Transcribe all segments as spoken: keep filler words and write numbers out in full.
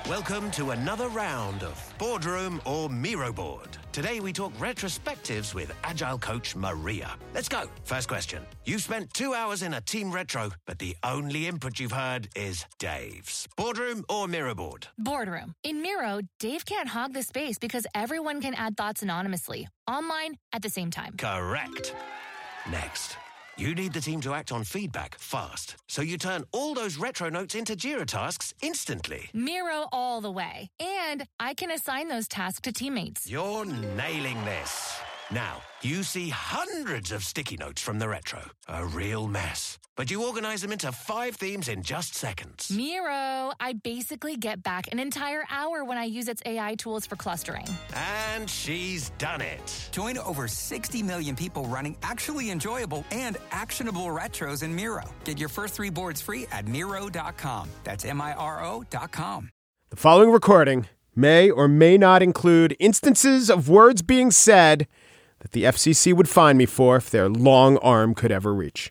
Welcome to another round of Boardroom or Miro Board. Today we talk retrospectives with Agile coach Maria. Let's go. First question. You've spent two hours in a team retro, but the only input you've heard is Dave's. Boardroom or Miro Board? Boardroom. In Miro, Dave can't hog the space because everyone can add thoughts anonymously, online, at the same time. Correct. Next. You need the team to act on feedback fast, so you turn all those retro notes into Jira tasks instantly. Miro all the way. And I can assign those tasks to teammates. You're nailing this. Now, you see hundreds of sticky notes from the retro. A real mess. But you organize them into five themes in just seconds. Miro, I basically get back an entire hour when I use its A I tools for clustering. And she's done it. Join over sixty million people running actually enjoyable and actionable retros in Miro. Get your first three boards free at Miro dot com. That's M I R O dot com. The following recording may or may not include instances of words being said that the F C C would fine me for if their long arm could ever reach.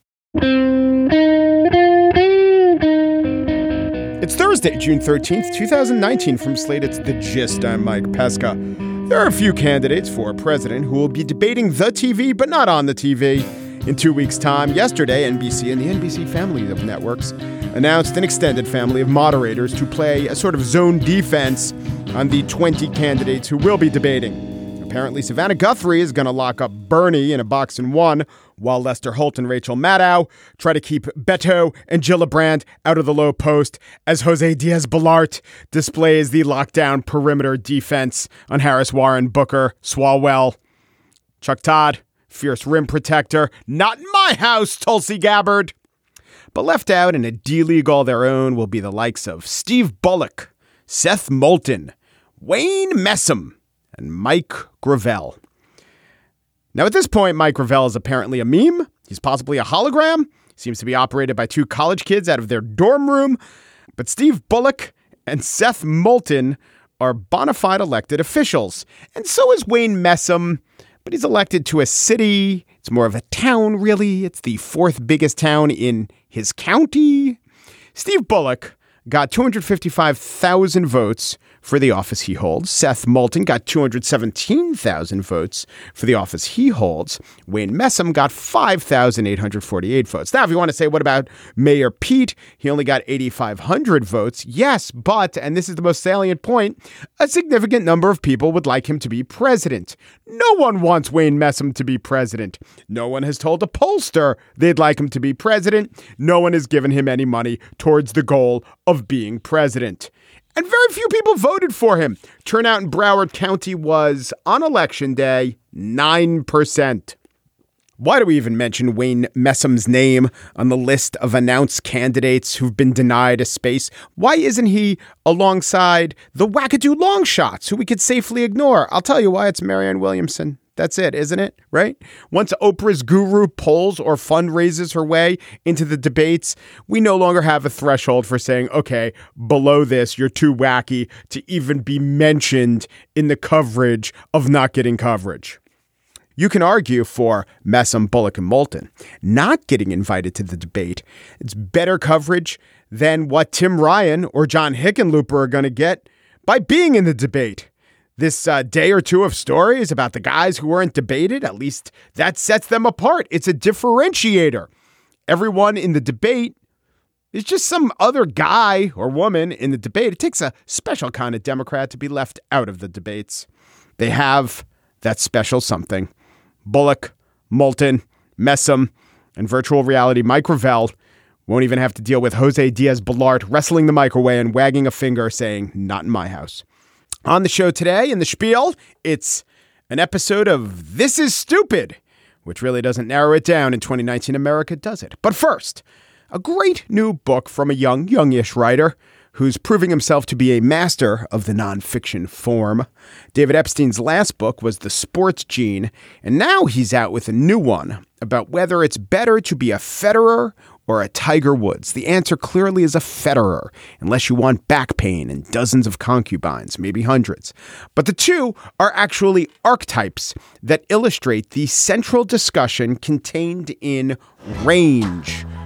It's Thursday, June thirteenth, twenty nineteen. From Slate, it's The Gist. I'm Mike Pesca. There are a few candidates for president who will be debating the T V, but not on the T V. In two weeks' time, yesterday, N B C and the N B C family of networks announced an extended family of moderators to play a sort of zone defense on the twenty candidates who will be debating. Apparently, Savannah Guthrie is going to lock up Bernie in a box and one, while Lester Holt and Rachel Maddow try to keep Beto and Gillibrand out of the low post as Jose Diaz-Balart displays the lockdown perimeter defense on Harris, Warren, Booker, Swalwell. Chuck Todd, fierce rim protector. Not in my house, Tulsi Gabbard. But left out in a D-League all their own will be the likes of Steve Bullock, Seth Moulton, Wayne Messam, and Mike Gravel. Now, at this point, Mike Gravel is apparently a meme. He's possibly a hologram. Seems to be operated by two college kids out of their dorm room. But Steve Bullock and Seth Moulton are bona fide elected officials. And so is Wayne Messam. But he's elected to a city. It's more of a town, really. It's the fourth biggest town in his county. Steve Bullock got two hundred fifty-five thousand votes for the office he holds. Seth Moulton got two hundred seventeen thousand votes for the office he holds. Wayne Messam got five thousand eight hundred forty-eight votes. Now, if you want to say, what about Mayor Pete? He only got eight thousand five hundred votes. Yes, but, and this is the most salient point, a significant number of people would like him to be president. No one wants Wayne Messam to be president. No one has told a pollster they'd like him to be president. No one has given him any money towards the goal of being president. And very few people voted for him. Turnout in Broward County was, on election day, nine percent. Why do we even mention Wayne Messam's name on the list of announced candidates who've been denied a space? Why isn't he alongside the wackadoo long shots who we could safely ignore? I'll tell you why. It's Marianne Williamson. That's it, isn't it? Right? Once Oprah's guru polls or fundraises her way into the debates, we no longer have a threshold for saying, okay, below this, you're too wacky to even be mentioned in the coverage of not getting coverage. You can argue for Messam, Bullock, and Moulton not getting invited to the debate. It's better coverage than what Tim Ryan or John Hickenlooper are going to get by being in the debate. This uh, day or two of stories about the guys who weren't debated, at least that sets them apart. It's a differentiator. Everyone in the debate is just some other guy or woman in the debate. It takes a special kind of Democrat to be left out of the debates. They have that special something. Bullock, Moulton, Messam, and virtual reality Mike Gravel won't even have to deal with Jose Diaz-Balart wrestling the mic away and wagging a finger saying, not in my house. On the show today, in the spiel, it's an episode of This Is Stupid, which really doesn't narrow it down in twenty nineteen America, does it? But first, a great new book from a young, youngish writer who's proving himself to be a master of the nonfiction form. David Epstein's last book was The Sports Gene, and now he's out with a new one about whether it's better to be a Federer or a Tiger Woods. The answer clearly is a Federer, unless you want back pain and dozens of concubines, maybe hundreds. But the two are actually archetypes that illustrate the central discussion contained in range.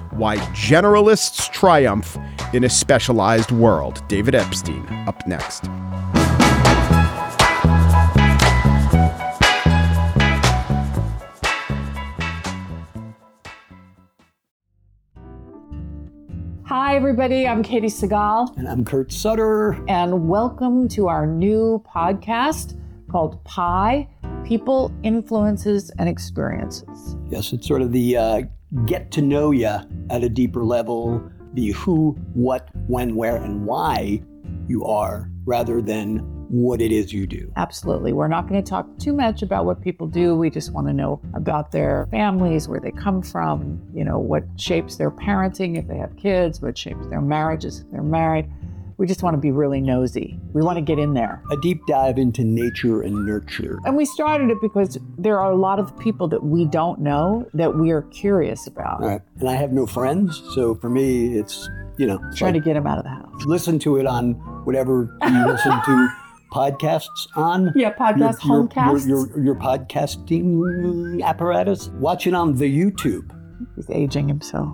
Why Generalists Triumph in a Specialized World. David Epstein, up next. Hi, everybody. I'm Katie Segal. And I'm Kurt Sutter. And welcome to our new podcast called Pi, People, Influences, and Experiences. Yes, it's sort of the uh, get to know you at a deeper level, the who, what, when, where, and why you are, rather than what it is you do. Absolutely. We're not going to talk too much about what people do. We just want to know about their families, where they come from, you know, what shapes their parenting if they have kids, what shapes their marriages if they're married. We just want to be really nosy. We want to get in there. A deep dive into nature and nurture. And we started it because there are a lot of people that we don't know that we are curious about. All right. And I have no friends, so for me, it's, you know. Trying like, to get them out of the house. Listen to it on whatever you listen to podcasts on. Yeah, podcast, your, homecasts. Your, your, your podcasting apparatus. Watch it on the YouTube. He's aging himself.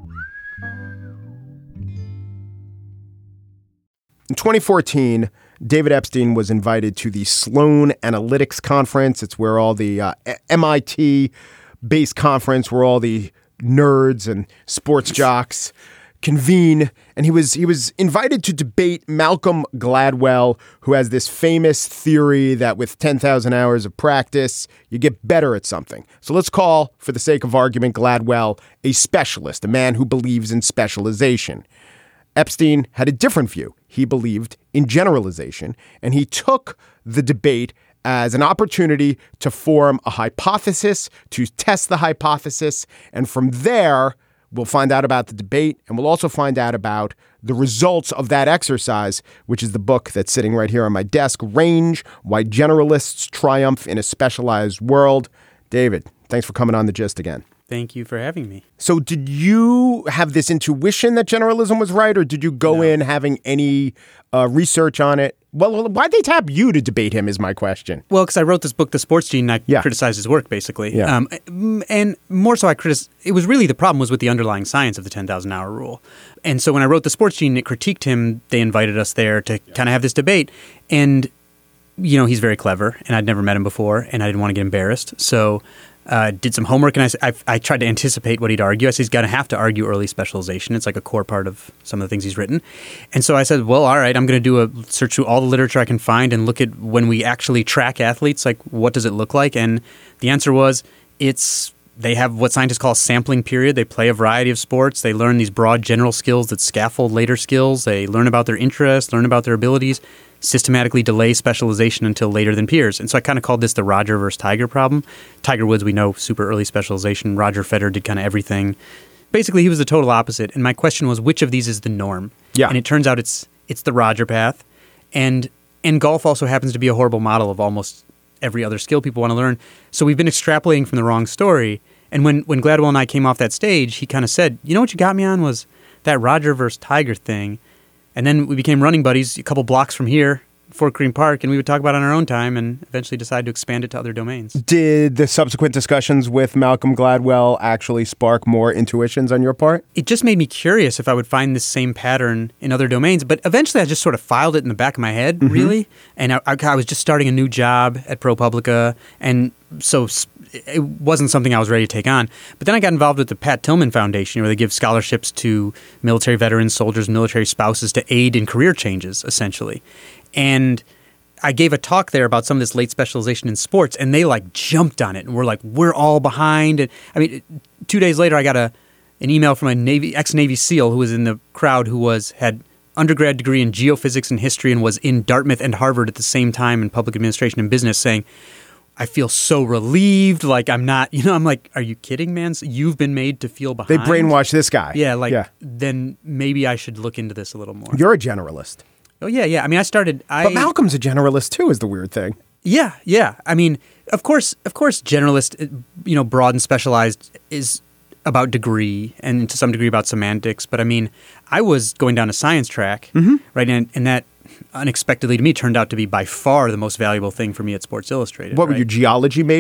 In twenty fourteen, David Epstein was invited to the Sloan Analytics Conference. It's where all the uh, M I T-based conference where all the nerds and sports jocks convene. And he was he was invited to debate Malcolm Gladwell, who has this famous theory that with ten thousand hours of practice, you get better at something. So let's call, for the sake of argument, Gladwell a specialist, a man who believes in specialization. Epstein had a different view. He believed in generalization, and he took the debate as an opportunity to form a hypothesis, to test the hypothesis, and from there, we'll find out about the debate, and we'll also find out about the results of that exercise, which is the book that's sitting right here on my desk, Range, Why Generalists Triumph in a Specialized World. David, thanks for coming on The Gist again. Thank you for having me. So did you have this intuition that generalism was right, or did you go No. in having any uh, research on it? Well, why'd they tap you to debate him is my question. Well, because I wrote this book, The Sports Gene, and I Yeah. criticized his work, basically. Yeah. Um, and more so, I criticized, it was really the problem was with the underlying science of the ten thousand hour rule. And so when I wrote The Sports Gene, it critiqued him. They invited us there to kind of have this debate. And, you know, he's very clever, and I'd never met him before, and I didn't want to get embarrassed. So uh, did some homework, and I, I, I tried to anticipate what he'd argue. I said he's going to have to argue early specialization. It's like a core part of some of the things he's written. And so I said, well, all right, I'm going to do a search through all the literature I can find and look at when we actually track athletes, like what does it look like? And the answer was it's they have what scientists call a sampling period. They play a variety of sports. They learn these broad general skills that scaffold later skills. They learn about their interests, learn about their abilities, systematically delay specialization until later than peers. And so I kind of called this the Roger versus Tiger problem. Tiger Woods, we know, super early specialization. Roger Federer did kind of everything. Basically, he was the total opposite. And my question was, which of these is the norm? Yeah. And it turns out it's it's the Roger path. And and golf also happens to be a horrible model of almost every other skill people want to learn. So we've been extrapolating from the wrong story. And when, when Gladwell and I came off that stage, he kind of said, you know what you got me on was that Roger versus Tiger thing. And then we became running buddies a couple blocks from here, Fort Greene Park, and we would talk about it on our own time and eventually decide to expand it to other domains. Did the subsequent discussions with Malcolm Gladwell actually spark more intuitions on your part? It just made me curious if I would find this same pattern in other domains. But eventually I just sort of filed it in the back of my head, mm-hmm. really. And I, I, I was just starting a new job at ProPublica, and so it wasn't something I was ready to take on. But then I got involved with the Pat Tillman Foundation, where they give scholarships to military veterans, soldiers, military spouses to aid in career changes, essentially. And I gave a talk there about some of this late specialization in sports, and they like jumped on it and were like, we're all behind. And I mean, two days later, I got a an email from a Navy ex-Navy SEAL who was in the crowd, who was had undergrad degree in geophysics and history and was in Dartmouth and Harvard at the same time in public administration and business, saying, I feel so relieved. Like I'm not, you know, I'm like, are you kidding, man? You've been made to feel behind. They brainwashed this guy. Yeah, like yeah. Then maybe I should look into this a little more. You're a generalist. Oh, yeah, yeah. I mean, I started... I, but Malcolm's a generalist, too, is the weird thing. Yeah, yeah. I mean, of course, of course, generalist, you know, broad and specialized is about degree and to some degree about semantics. But I mean, I was going down a science track, mm-hmm. right? And, and that unexpectedly to me turned out to be by far the most valuable thing for me at Sports Illustrated. What right? were you, geology major?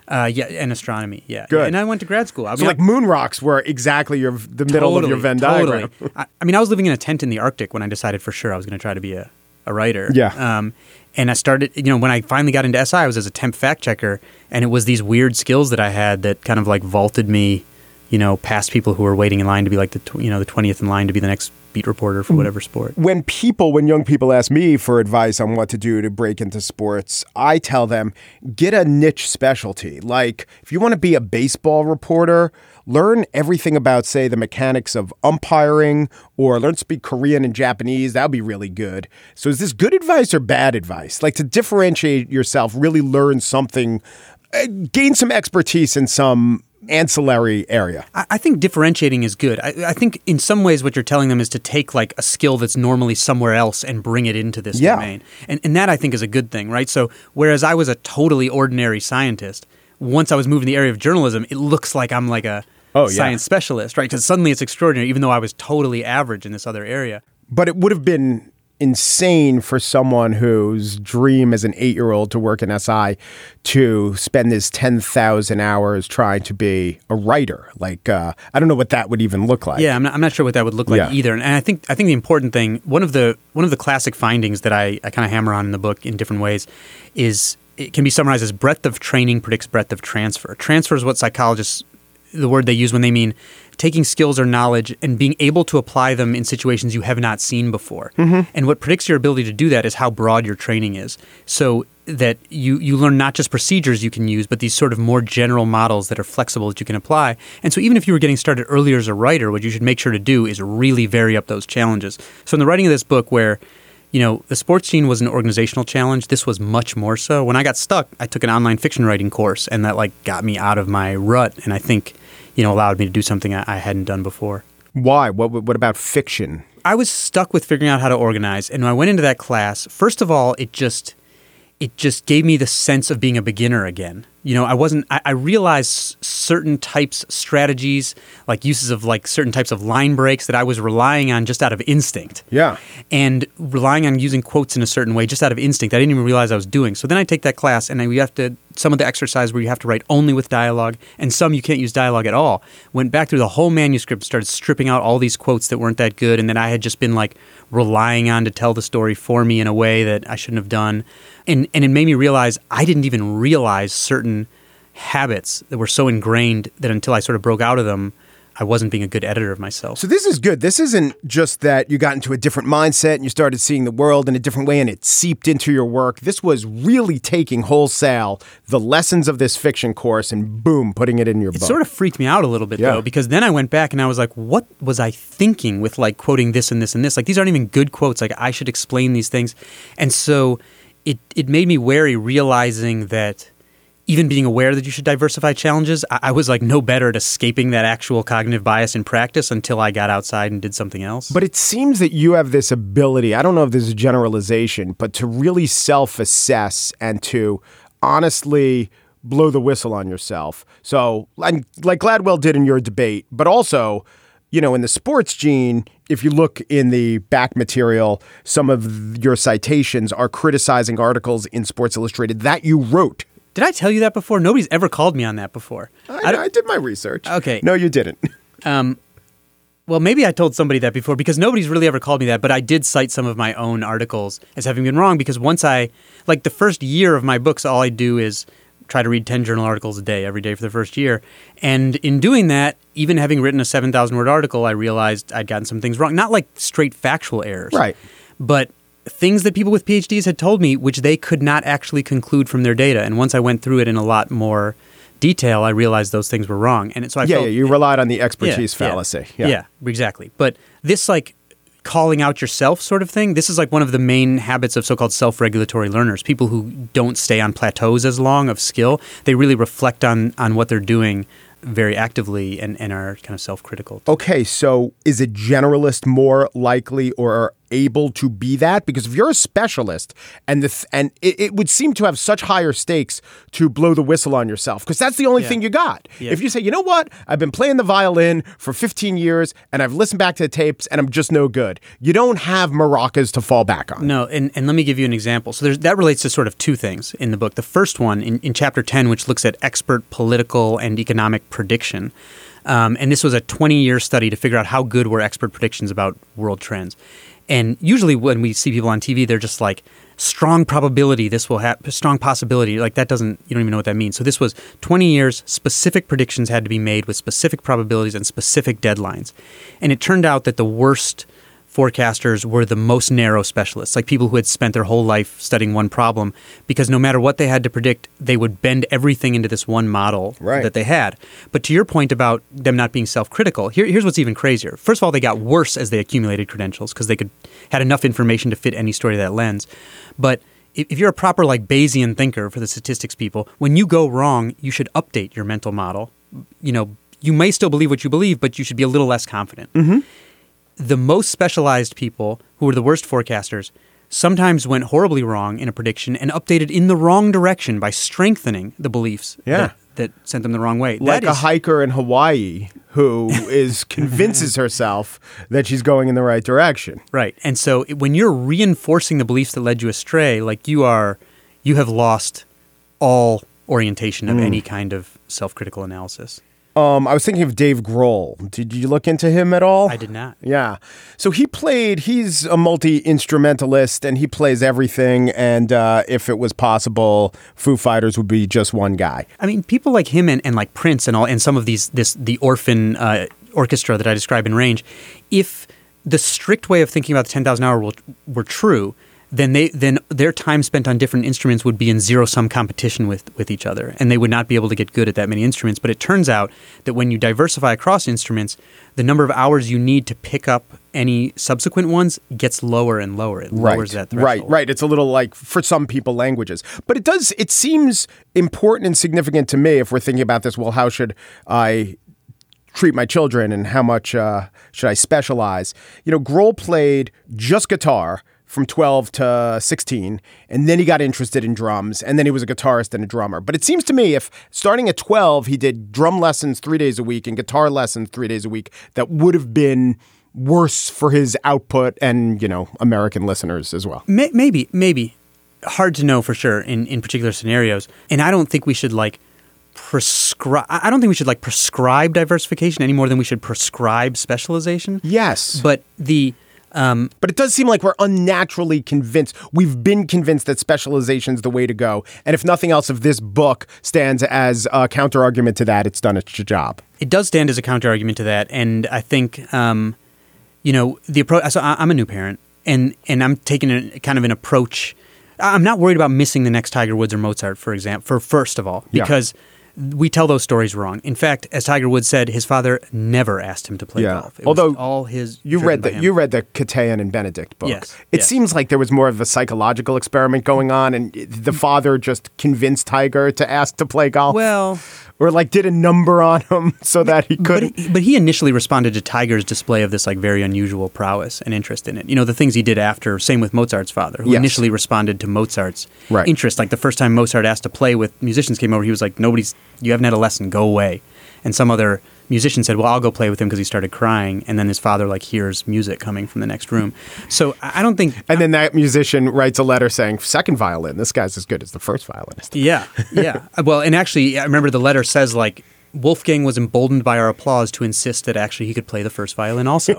Uh, yeah, and astronomy, yeah. Good. And I went to grad school. I So mean, like moon rocks were exactly your the middle totally, of your Venn totally. diagram. I, I mean, I was living in a tent in the Arctic when I decided for sure I was going to try to be a, a writer. Yeah. Um, and I started, you know, when I finally got into S I, I was as a temp fact checker, and it was these weird skills that I had that kind of like vaulted me, you know, past people who were waiting in line to be like the, tw- you know, the twentieth in line to be the next beat reporter for whatever sport. When people, when young people ask me for advice on what to do to break into sports, I tell them, get a niche specialty. Like, if you want to be a baseball reporter, learn everything about, say, the mechanics of umpiring, or learn to speak Korean and Japanese. That would be really good. So is this good advice or bad advice? Like, to differentiate yourself, really learn something, uh, gain some expertise in some ancillary area. I, I think differentiating is good. I, I think in some ways what you're telling them is to take like a skill that's normally somewhere else and bring it into this Yeah. domain. And, and that I think is a good thing, right? So whereas I was a totally ordinary scientist, once I was moved in the area of journalism, it looks like I'm like a Oh, yeah. science specialist, right? Because suddenly it's extraordinary, even though I was totally average in this other area. But it would have been insane for someone whose dream as an eight-year-old to work in S I to spend his ten thousand hours trying to be a writer. Like, uh, I don't know what that would even look like. Yeah, I'm not, I'm not sure what that would look like Yeah. either. And I think I think the important thing, one of the one of the classic findings that I, I kind of hammer on in the book in different ways is it can be summarized as breadth of training predicts breadth of transfer. Transfer is what psychologists, the word they use when they mean taking skills or knowledge and being able to apply them in situations you have not seen before. Mm-hmm. And what predicts your ability to do that is how broad your training is. So that you, you learn not just procedures you can use, but these sort of more general models that are flexible that you can apply. And so even if you were getting started earlier as a writer, what you should make sure to do is really vary up those challenges. So in the writing of this book where, you know, the sports scene was an organizational challenge, this was much more so. When I got stuck, I took an online fiction writing course, and that like got me out of my rut, and I think, you know, allowed me to do something I, I hadn't done before. Why? What, what about fiction? I was stuck with figuring out how to organize, and when I went into that class, first of all, it just it just gave me the sense of being a beginner again. You know, I wasn't, I, I realized certain types, strategies, like uses of like certain types of line breaks that I was relying on just out of instinct. Yeah. And relying on using quotes in a certain way just out of instinct. I didn't even realize I was doing. So then I take that class and then we have to, some of the exercise where you have to write only with dialogue and some you can't use dialogue at all. Went back through the whole manuscript, started stripping out all these quotes that weren't that good and that I had just been like relying on to tell the story for me in a way that I shouldn't have done. And and it made me realize I didn't even realize certain habits that were so ingrained that until I sort of broke out of them, I wasn't being a good editor of myself. So this is good. This isn't just that you got into a different mindset and you started seeing the world in a different way and it seeped into your work. This was really taking wholesale the lessons of this fiction course and boom, putting it in your It book. sort of freaked me out a little bit, Yeah. though, because then I went back and I was like, what was I thinking with like quoting this and this and this? Like, these aren't even good quotes. Like, I should explain these things. And so it, it made me wary, realizing that even being aware that you should diversify challenges, I, I was like no better at escaping that actual cognitive bias in practice until I got outside and did something else. But it seems that you have this ability, I don't know if this is a generalization, but to really self-assess and to honestly blow the whistle on yourself. So like Gladwell did in your debate, but also, you know, in the sports gene, if you look in the back material, some of your citations are criticizing articles in Sports Illustrated that you wrote. Did I tell you that before? Nobody's ever called me on that before. I, I, I did my research. Okay. No, you didn't. Um, well, maybe I told somebody that before because nobody's really ever called me that, but I did cite some of my own articles as having been wrong because once I, like the first year of my books, all I do is try to read ten journal articles a day, every day for the first year. And in doing that, even having written a seven thousand word article, I realized I'd gotten some things wrong. Not like straight factual errors. Right. But things that people with P H Ds had told me, which they could not actually conclude from their data. And once I went through it in a lot more detail, I realized those things were wrong. And so I yeah, felt, yeah, you relied on the expertise yeah, fallacy. Yeah. yeah, exactly. But this like calling out yourself sort of thing, this is like one of the main habits of so-called self-regulatory learners, people who don't stay on plateaus as long of skill. They really reflect on, on what they're doing very actively and, and are kind of self-critical. Okay, so is a generalist more likely or able to be that? Because if you're a specialist and the th- and it, it would seem to have such higher stakes to blow the whistle on yourself, because that's the only Yeah. thing you got. Yeah. If you say, you know what, I've been playing the violin for fifteen years and I've listened back to the tapes and I'm just no good, you don't have maracas to fall back on. No, and, and let me give you an example. So there's, that relates to sort of two things in the book. The first one in, in chapter ten, which looks at expert political and economic prediction. Um, and this was a twenty-year study to figure out how good were expert predictions about world trends. And usually when we see people on T V, they're just like, strong probability this will happen, strong possibility. Like that doesn't, you don't even know what that means. So this was twenty years, specific predictions had to be made with specific probabilities and specific deadlines. And it turned out that the worst forecasters were the most narrow specialists, like people who had spent their whole life studying one problem, because no matter what they had to predict, they would bend everything into this one model Right. that they had. But to your point about them not being self-critical, here, here's what's even crazier. First of all, they got worse as they accumulated credentials because they could had enough information to fit any story that lens. But if if you're a proper like Bayesian thinker for the statistics people, when you go wrong, you should update your mental model. You know, you may still believe what you believe, but you should be a little less confident. Mm-hmm. The most specialized people, who were the worst forecasters, sometimes went horribly wrong in a prediction and updated in the wrong direction by strengthening the beliefs Yeah. that, that sent them the wrong way. Like That a is- hiker in Hawaii who is convinces herself that she's going in the right direction. Right. And so it- when you're reinforcing the beliefs that led you astray, like you are, you have lost all orientation of Mm. any kind of self-critical analysis. Um, I was thinking of Dave Grohl. Did you look into him at all? I did not. Yeah. So he played, he's a multi-instrumentalist and he plays everything. And uh, if it was possible, Foo Fighters would be just one guy. I mean, people like him and, and like Prince and all, and some of these, this the orphan uh, orchestra that I describe in Range, if the strict way of thinking about the ten thousand hour rule were true, then they then their time spent on different instruments would be in zero-sum competition with, with each other, and they would not be able to get good at that many instruments. But it turns out that when you diversify across instruments, the number of hours you need to pick up any subsequent ones gets lower and lower. It lowers that threshold. Right, right. It's a little like, for some people, languages. But it does, it seems important and significant to me if we're thinking about this, well, how should I treat my children and how much uh, should I specialize? You know, Grohl played just guitar from twelve to sixteen, and then he got interested in drums, and then he was a guitarist and a drummer. But it seems to me if starting at twelve, he did drum lessons three days a week and guitar lessons three days a week, that would have been worse for his output and, you know, American listeners as well. May- Maybe, maybe. Hard to know for sure in, in particular scenarios. And I don't think we should like prescribe, I don't think we should like prescribe diversification any more than we should prescribe specialization. Yes. But the, um, But it does seem like we're unnaturally convinced. We've been convinced that specialization is the way to go. And if nothing else, if this book stands as a counter-argument to that, it's done its job. it does stand as a counter-argument to that. And I think, um, you know, the approach, so I- I'm a new parent and, and I'm taking a kind of an approach. I'm not worried about missing the next Tiger Woods or Mozart, for example, for first of all, Yeah. because we tell those stories wrong. In fact, as Tiger Woods said, his father never asked him to play Yeah. golf. It Although was all his. You driven read by the him. you read the Katayan and Benedict book. Yes, It yes. seems like there was more of a psychological experiment going on, and the father just convinced Tiger to ask to play golf. Well, or like did a number on him so that he but couldn't. he, but he initially responded to Tiger's display of this like very unusual prowess and interest in it. You know, the things he did after. Same with Mozart's father, who Yes. initially responded to Mozart's Right. interest. Like the first time Mozart asked to play with musicians came over, he was like, "Nobody's. You haven't had a lesson. Go away." And some other musician said, "Well, I'll go play with him," because he started crying. And then his father like hears music coming from the next room. So I I don't think. And then that musician writes a letter saying, second violin, this guy's as good as the first violinist. Yeah, yeah. Well, and actually, I remember the letter says like Wolfgang was emboldened by our applause to insist that actually he could play the first violin also.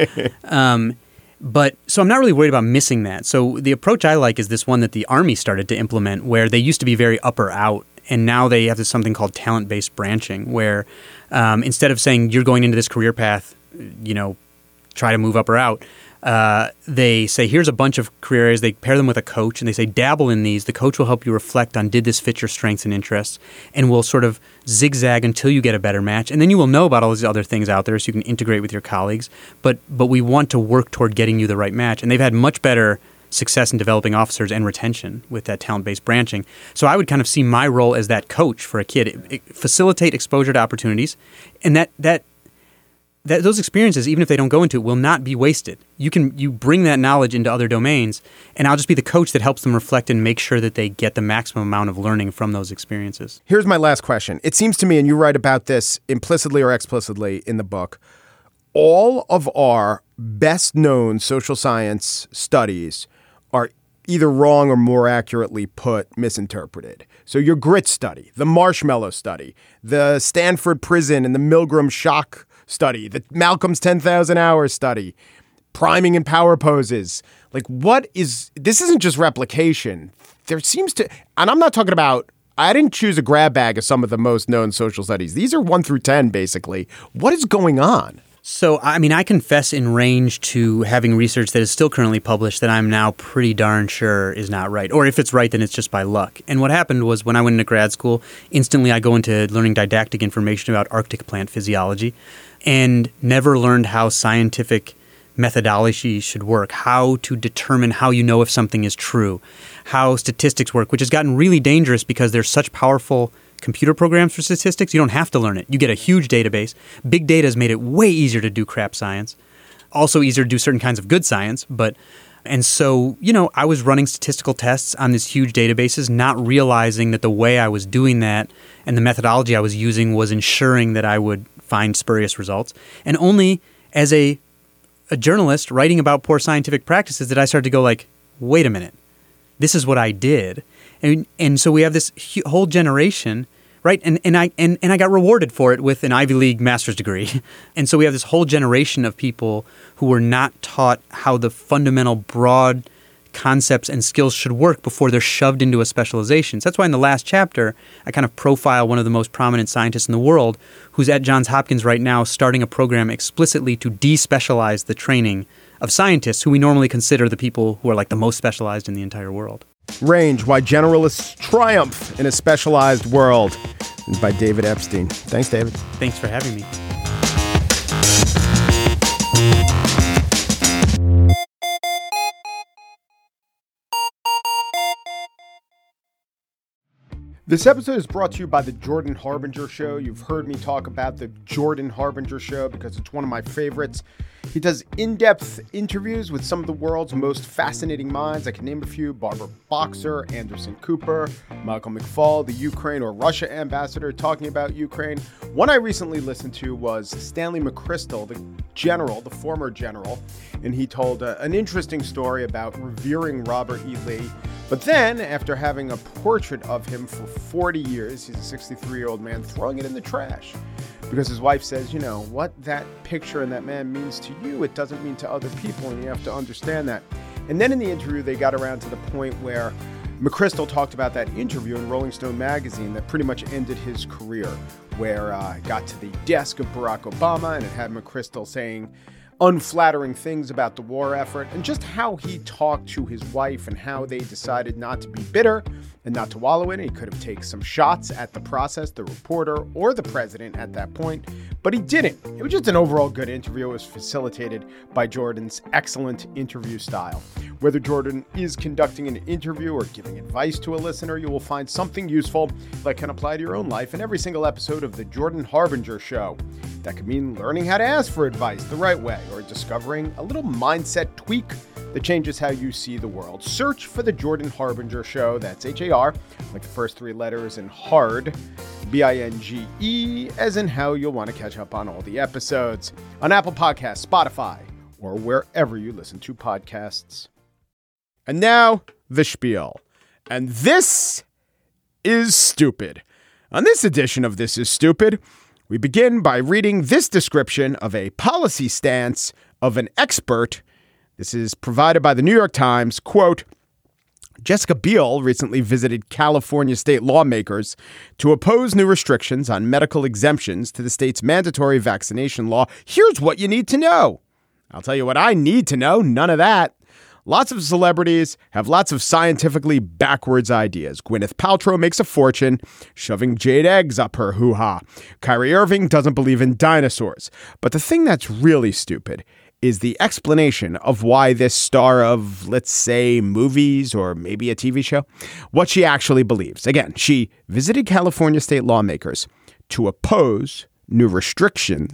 um, but so I'm not really worried about missing that. So the approach I like is this one that the Army started to implement, where they used to be very up or out, and now they have this something called talent-based branching, where um, instead of saying you're going into this career path, you know, try to move up or out. Uh, they say, here's a bunch of career areas. They pair them with a coach, and they say, dabble in these. The coach will help you reflect on, did this fit your strengths and interests? And will sort of zigzag until you get a better match. And then you will know about all these other things out there so you can integrate with your colleagues. But but we want to work toward getting you the right match. And they've had much better success in developing officers and retention with that talent-based branching. So I would kind of see my role as that coach for a kid. It, it, facilitate exposure to opportunities. And that that that those experiences, even if they don't go into it, will not be wasted. You can you bring that knowledge into other domains, and I'll just be the coach that helps them reflect and make sure that they get the maximum amount of learning from those experiences. Here's my last question. It seems to me, and you write about this implicitly or explicitly in the book, all of our best known social science studies are either wrong or, more accurately put, misinterpreted. So your grit study, the marshmallow study, the Stanford prison and the Milgram shock study, the Malcolm's ten thousand hours study, priming and power poses. Like, what is, this isn't just replication. There seems to, and I'm not talking about, I didn't choose a grab bag of some of the most known social studies. These are one through ten, basically. What is going on? So, I mean, I confess in range to having research that is still currently published that I'm now pretty darn sure is not right. Or if it's right, then it's just by luck. And what happened was when I went into grad school, instantly I go into learning didactic information about Arctic plant physiology and never learned how scientific methodology should work, how to determine how you know if something is true, how statistics work, which has gotten really dangerous because there's such powerful computer programs for statistics. You don't have to learn it. You get a huge database. Big data has made it way easier to do crap science. Also easier to do certain kinds of good science. But and so, you know, I was running statistical tests on these huge databases, not realizing that the way I was doing that and the methodology I was using was ensuring that I would find spurious results. And only as a a journalist writing about poor scientific practices did I start to go like, wait a minute, this is what I did. And and so we have this whole generation, right? And and I and, and I got rewarded for it with an Ivy League master's degree. And so we have this whole generation of people who were not taught how the fundamental broad concepts and skills should work before they're shoved into a specialization. So that's why in the last chapter, I kind of profile one of the most prominent scientists in the world who's at Johns Hopkins right now starting a program explicitly to despecialize the training of scientists who we normally consider the people who are like the most specialized in the entire world. Range, Why Generalists Triumph in a Specialized World, by David Epstein. Thanks, David. Thanks for having me. This episode is brought to you by the Jordan Harbinger Show. You've heard me talk about the Jordan Harbinger Show because it's one of my favorites. He does in-depth interviews with some of the world's most fascinating minds. I can name a few: Barbara Boxer, Anderson Cooper, Michael McFaul, the Ukraine or Russia ambassador talking about Ukraine. One I recently listened to was Stanley McChrystal, the general, the former general, and he told uh, an interesting story about revering Robert E. Lee. But then, after having a portrait of him for forty years, he's a sixty-three-year-old man, throwing it in the trash. Because his wife says, you know, what that picture and that man means to you, it doesn't mean to other people, and you have to understand that. And then in the interview, they got around to the point where McChrystal talked about that interview in Rolling Stone magazine that pretty much ended his career, where uh, it got to the desk of Barack Obama, and it had McChrystal saying unflattering things about the war effort, and just how he talked to his wife and how they decided not to be bitter and not to wallow in it. He could have taken some shots at the process, the reporter, or the president at that point, but he didn't. It was just an overall good interview. It was facilitated by Jordan's excellent interview style. Whether Jordan is conducting an interview or giving advice to a listener, you will find something useful that can apply to your own life in every single episode of The Jordan Harbinger Show. That could mean learning how to ask for advice the right way, or discovering a little mindset tweak that changes how you see the world. Search for The Jordan Harbinger Show. That's H A R, like the first three letters, and hard, B I N G E, as in how you'll want to catch up on all the episodes on Apple Podcasts, Spotify, or wherever you listen to podcasts. And now, the spiel. And this is stupid. On this edition of This Is Stupid, we begin by reading this description of a policy stance of an expert. This is provided by the New York Times. Quote, Jessica Biel recently visited California state lawmakers to oppose new restrictions on medical exemptions to the state's mandatory vaccination law. Here's what you need to know. I'll tell you what I need to know. None of that. Lots of celebrities have lots of scientifically backwards ideas. Gwyneth Paltrow makes a fortune shoving jade eggs up her hoo-ha. Kyrie Irving doesn't believe in dinosaurs. But the thing that's really stupid is the explanation of why this star of, let's say, movies or maybe a T V show, what she actually believes. Again, she visited California state lawmakers to oppose new restrictions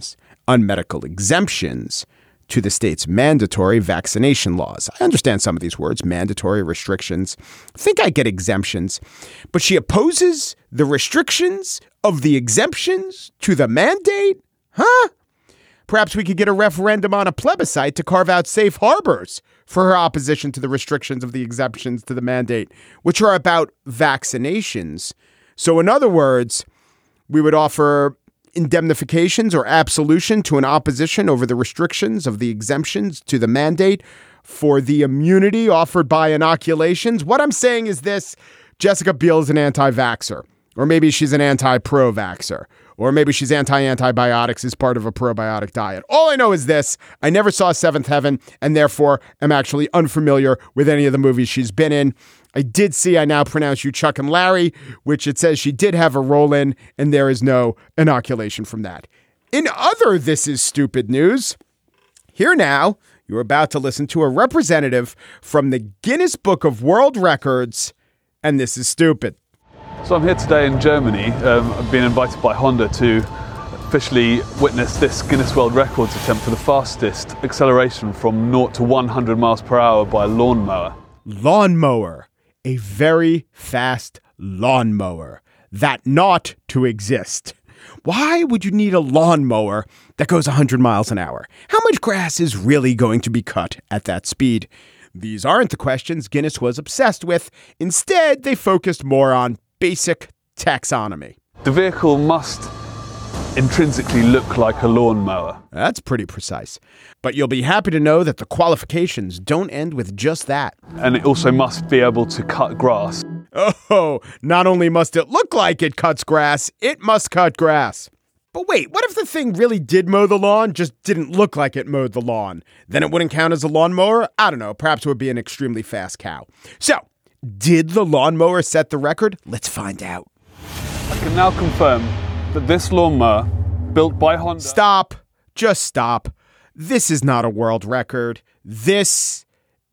on medical exemptions to the state's mandatory vaccination laws. I understand some of these words, mandatory, restrictions. I think I get exemptions, but she opposes the restrictions of the exemptions to the mandate? Huh? Perhaps we could get a referendum on a plebiscite to carve out safe harbors for her opposition to the restrictions of the exemptions to the mandate, which are about vaccinations. So in other words, we would offer indemnifications or absolution to an opposition over the restrictions of the exemptions to the mandate for the immunity offered by inoculations. What I'm saying is this: Jessica Biel is an anti-vaxxer, or maybe she's an anti-pro-vaxxer, or maybe she's anti-antibiotics as part of a probiotic diet. All I know is this: I never saw Seventh Heaven, and therefore am actually unfamiliar with any of the movies she's been in. I did see I Now Pronounce You Chuck and Larry, which it says she did have a role in, and there is no inoculation from that. In other This Is Stupid news, here now, you're about to listen to a representative from the Guinness Book of World Records, and this is stupid. So I'm here today in Germany. Um, I've been invited by Honda to officially witness this Guinness World Records attempt for the fastest acceleration from zero to one hundred miles per hour by a lawnmower. Lawnmower. A very fast lawnmower. That not to exist. Why would you need a lawnmower that goes one hundred miles an hour? How much grass is really going to be cut at that speed? These aren't the questions Guinness was obsessed with. Instead, they focused more on basic taxonomy. The vehicle must intrinsically look like a lawnmower. That's pretty precise. But you'll be happy to know that the qualifications don't end with just that. And it also must be able to cut grass. Oh, not only must it look like it cuts grass, it must cut grass. But wait, what if the thing really did mow the lawn, just didn't look like it mowed the lawn? Then it wouldn't count as a lawnmower? I don't know, perhaps it would be an extremely fast cow. So, did the lawnmower set the record? Let's find out. I can now confirm that this lawnmower, built by Honda... Stop. Just stop. This is not a world record. This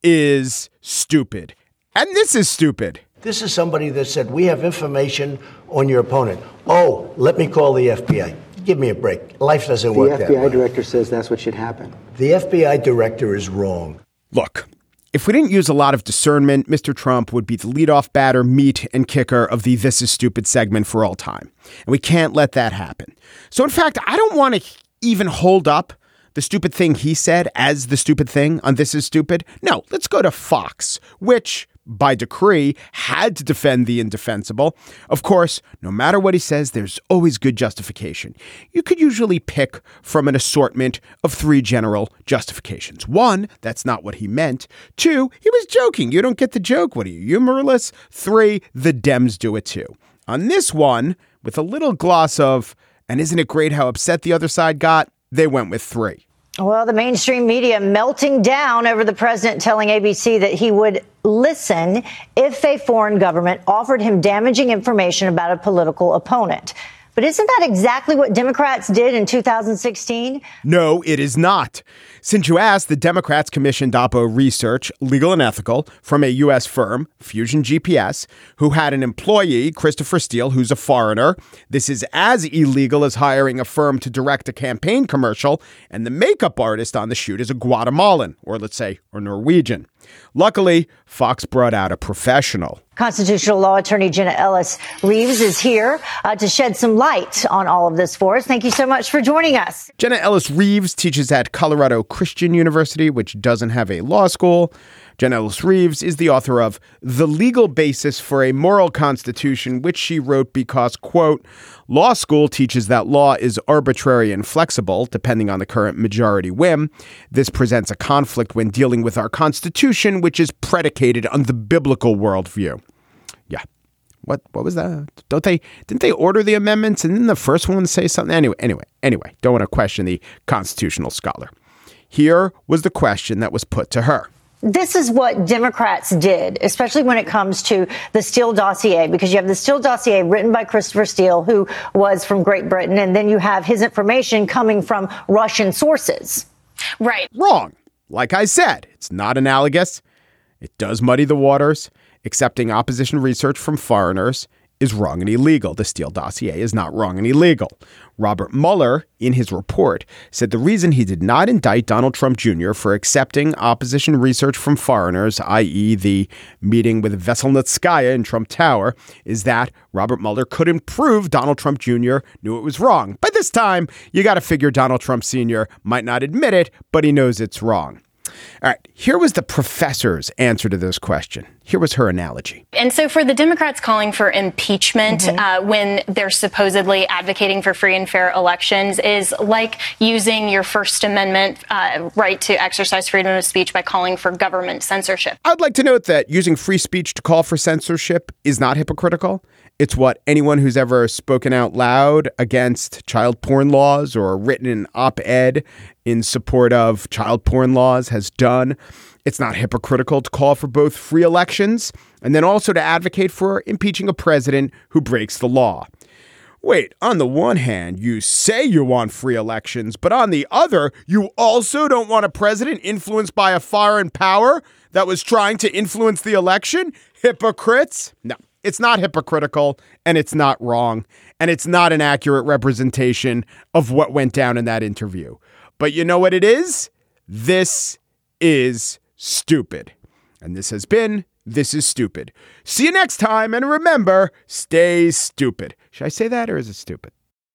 is stupid. And this is stupid. This is somebody that said, we have information on your opponent. Oh, let me call the F B I. Give me a break. Life doesn't work that way. The F B I director says that's what should happen. The F B I director is wrong. Look, if we didn't use a lot of discernment, Mister Trump would be the leadoff batter, meat, and kicker of the This Is Stupid segment for all time. And we can't let that happen. So in fact, I don't want to even hold up the stupid thing he said as the stupid thing on This Is Stupid. No, let's go to Fox, which, by decree, had to defend the indefensible. Of course, no matter what he says, there's always good justification. You could usually pick from an assortment of three general justifications. One, that's not what he meant. Two, he was joking. You don't get the joke. What are you, humorless? Three, the Dems do it too. On this one, with a little gloss of, and isn't it great how upset the other side got? They went with three. Well, the mainstream media melting down over the president telling A B C that he would listen if a foreign government offered him damaging information about a political opponent. But isn't that exactly what Democrats did in two thousand sixteen? No, it is not. Since you asked, the Democrats commissioned Oppo Research, legal and ethical, from a U S firm, Fusion G P S, who had an employee, Christopher Steele, who's a foreigner. This is as illegal as hiring a firm to direct a campaign commercial, and the makeup artist on the shoot is a Guatemalan, or let's say, or Norwegian. Luckily, Fox brought out a professional. Constitutional law attorney Jenna Ellis Reeves is here uh, to shed some light on all of this for us. Thank you so much for joining us. Jenna Ellis Reeves teaches at Colorado Christian University, which doesn't have a law school. Jenna Ellis Reeves is the author of The Legal Basis for a Moral Constitution, which she wrote because, quote, law school teaches that law is arbitrary and flexible, depending on the current majority whim. This presents a conflict when dealing with our Constitution, which is predicated on the biblical worldview. Yeah. What what was that? Don't they didn't they order the amendments and then the first one say something? Anyway, anyway, anyway, don't want to question the constitutional scholar. Here was the question that was put to her. This is what Democrats did, especially when it comes to the Steele dossier, because you have the Steele dossier written by Christopher Steele, who was from Great Britain, and then you have his information coming from Russian sources. Right. Wrong. Like I said, it's not analogous. It does muddy the waters. Accepting opposition research from foreigners is wrong and illegal. The Steele dossier is not wrong and illegal. Robert Mueller, in his report, said the reason he did not indict Donald Trump Junior for accepting opposition research from foreigners, that is the meeting with Veselnitskaya in Trump Tower, is that Robert Mueller couldn't prove Donald Trump Junior knew it was wrong. By this time, you got to figure Donald Trump Senior might not admit it, but he knows it's wrong. All right, here was the professor's answer to this question. Here was her analogy. And so for the Democrats calling for impeachment Mm-hmm. uh, when they're supposedly advocating for free and fair elections is like using your First Amendment uh, right to exercise freedom of speech by calling for government censorship. I'd like to note that using free speech to call for censorship is not hypocritical. It's what anyone who's ever spoken out loud against child porn laws or written an op-ed in support of child porn laws has done. It's not hypocritical to call for both free elections and then also to advocate for impeaching a president who breaks the law. Wait, on the one hand, you say you want free elections, but on the other, you also don't want a president influenced by a foreign power that was trying to influence the election? Hypocrites? No. It's not hypocritical, and it's not wrong, and it's not an accurate representation of what went down in that interview. But you know what it is? This is stupid. And this has been This is Stupid. See you next time, and remember, stay stupid. Should I say that, or is it stupid?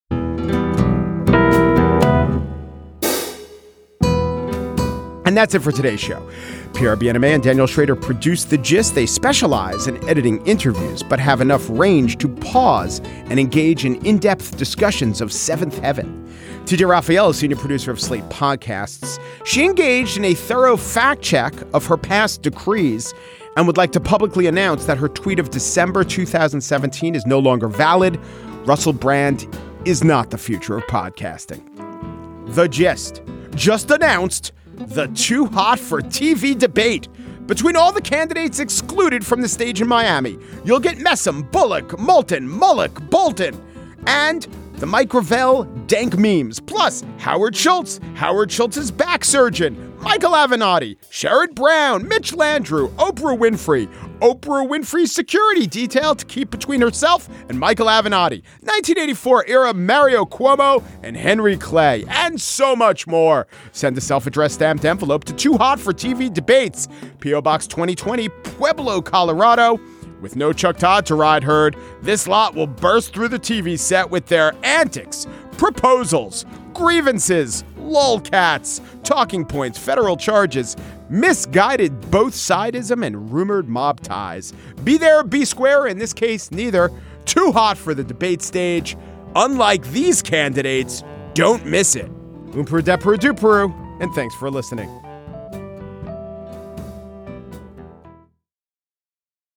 And that's it for today's show. P R B N M A and Daniel Schrader produce The Gist. They specialize in editing interviews, but have enough range to pause and engage in in-depth discussions of Seventh Heaven. T J Raphael is senior producer of Slate Podcasts. She engaged in a thorough fact check of her past decrees and would like to publicly announce that her tweet of December two thousand seventeen is no longer valid. Russell Brand is not the future of podcasting. The Gist just announced the Too Hot for T V debate. Between all the candidates excluded from the stage in Miami, you'll get Messam, Bullock, Moulton, Mullock, Bolton, and the Mike Gravel dank memes, plus Howard Schultz, Howard Schultz's back surgeon, Michael Avenatti, Sherrod Brown, Mitch Landrieu, Oprah Winfrey, Oprah Winfrey's security detail to keep between herself and Michael Avenatti, nineteen eighty-four era Mario Cuomo and Henry Clay, and so much more. Send a self-addressed stamped envelope to Too Hot for T V Debates, P O Box twenty twenty, Pueblo, Colorado. With no Chuck Todd to ride herd, this lot will burst through the T V set with their antics, proposals, grievances, lolcats, talking points, federal charges, misguided both-sidism, and rumored mob ties. Be there or be square, in this case, neither. Too hot for the debate stage. Unlike these candidates, don't miss it. Oomperu depperu duperu, and thanks for listening.